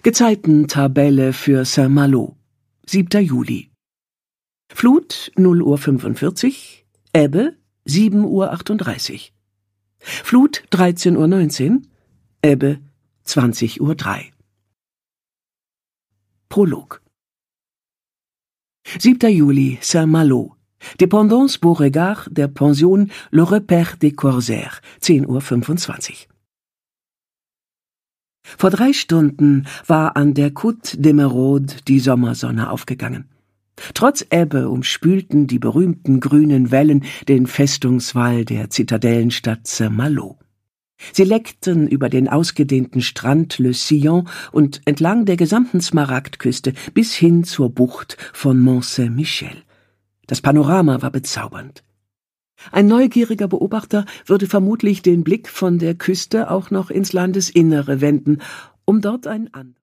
Gezeitentabelle für Saint-Malo. 7. Juli. Flut 0:45 Uhr, Ebbe 7:38 Uhr. Flut 13:19 Uhr, Ebbe 20:03 Uhr. Prolog. 7. Juli, Saint-Malo. Dépendance Beauregard der Pension Le Repère des Corsaires, 10:25 Uhr. Vor 3 Stunden war an der Côte d'Emeraude die Sommersonne aufgegangen. Trotz Ebbe umspülten die berühmten grünen Wellen den Festungswall der Zitadellenstadt Saint-Malo. Sie leckten über den ausgedehnten Strand Le Sillon und entlang der gesamten Smaragdküste bis hin zur Bucht von Mont-Saint-Michel. Das Panorama war bezaubernd. Ein neugieriger Beobachter würde vermutlich den Blick von der Küste auch noch ins Landesinnere wenden, um dort ein